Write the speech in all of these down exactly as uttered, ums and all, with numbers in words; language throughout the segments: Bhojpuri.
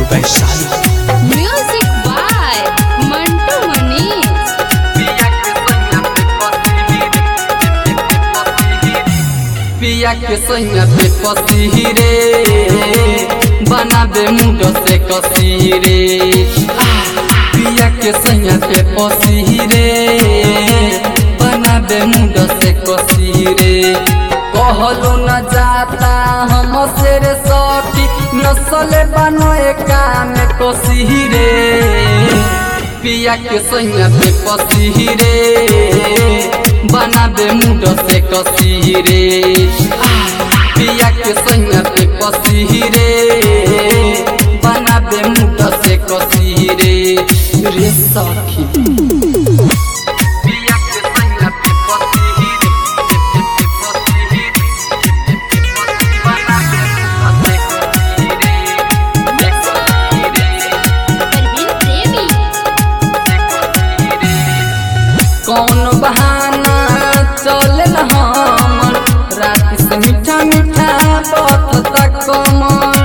वैशाली। Music by Mantu Manish. पिया के सैया पे पसी रे बना दे मुंड से कसी रे। पिया के सैया पे पसी रे बना दे मुंड से कसी रे। कहलो न जाता हम से रे सखी नसल बनोए काम कसी रे। पिया के सैया पे पसी रे बना दे मुंड से कसी रे। पिया के सैया पे पसी रे बना दे मुंड से कसी रे रे सखी। पिया के सैया पे पसी रे बना दे मुंड से कसी रे कसी रे। कौन बहाना चले न हमर रात से मीठा मीठा बात तक कमर।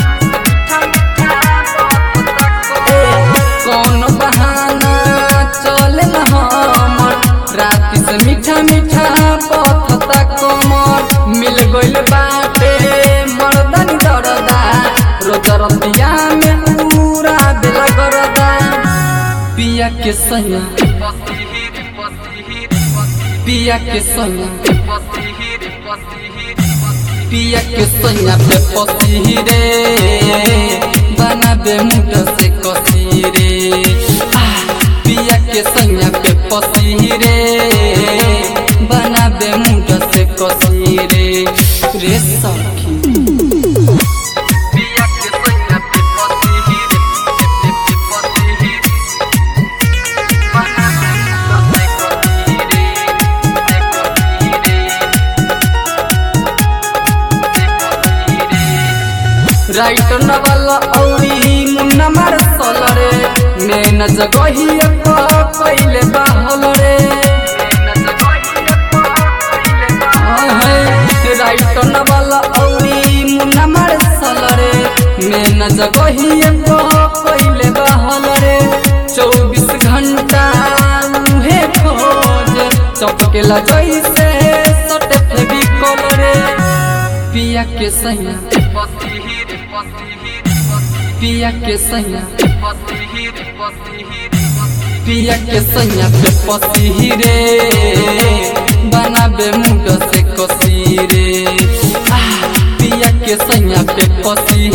कौन बहाना चले न हमर रात से मीठा मीठा बात तक कमर। मिल गइल बाटे मर्दन दरदा रोज रतिया में पूरा दिल करदा। पिया के सैया पिया के सैया पिया के सैया पे पसी रे बना दे मुंड से कसी रे। पिया के सैया पे पसी रे बना दे मुंड से कसी रे रे सखी। पिया के सैया पे पसी रे बना दे मुंड से राइटर नवल औरी मुन्ना मार रे मेन जगही पहिले बाहल रे। राइटर नवल औरी मुन्ना मार रे मेन जगही पहिले बाहल रे। चौबीस घंटा मुहे खोज चपकेला जैसे सटे फेविकोल रे। पिया के सैया पिया के सैया पिया के सैया पे पसी रे बना दे मुंड से कसी रे। पिया के सैया पे पसी